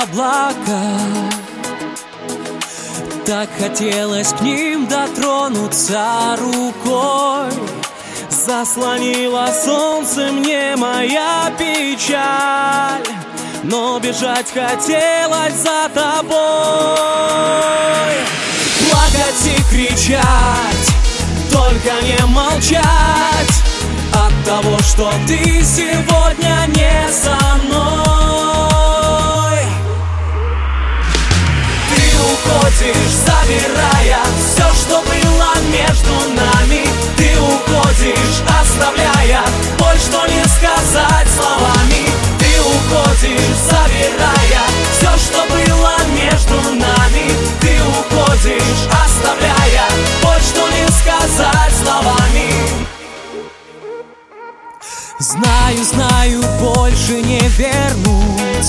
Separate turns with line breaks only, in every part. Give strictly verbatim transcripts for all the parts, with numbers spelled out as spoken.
облака. Так хотелось к ним дотронуться рукой. Заслонила солнце мне моя печаль, но бежать хотелось за тобой. Плакать и кричать, только не молчать от того, что ты сегодня не со мной. Ты уходишь, забирая все, что было между нами. Ты уходишь, оставляя боль, что не сказать словами. Ты уходишь, забирая все, что было между нами. Ты уходишь, оставляя боль, что не сказать словами. Знаю, знаю, больше не вернуть.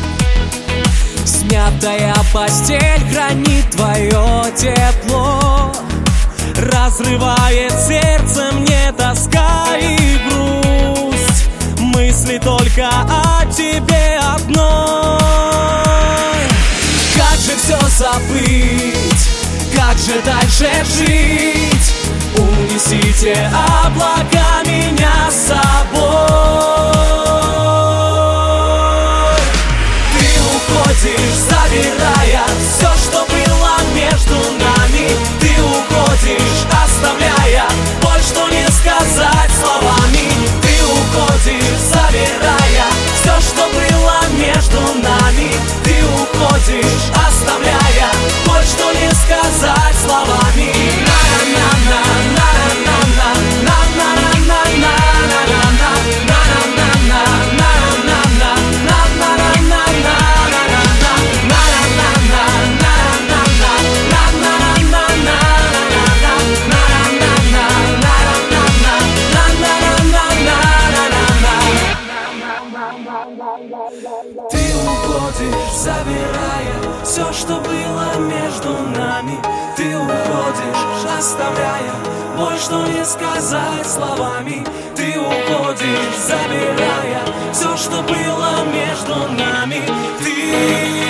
Смятая постель хранит твое тепло. Разрывает сердце мне тоска и грусть. Мысли только о тебе одной. Как же все забыть, как же дальше жить? Унесите облака меня с собой. Ты уходишь, забирая все, что было между нами. Ты уходишь, оставляя боль, что не сказать словами. Ты уходишь, забирая все, что было между нами. Ты уходишь, оставляя боль, что не сказать словами.
Ты уходишь, забирая все, что было между нами. Ты уходишь, оставляя боль, что не сказать словами. Ты уходишь, забирая все, что было между нами. Ты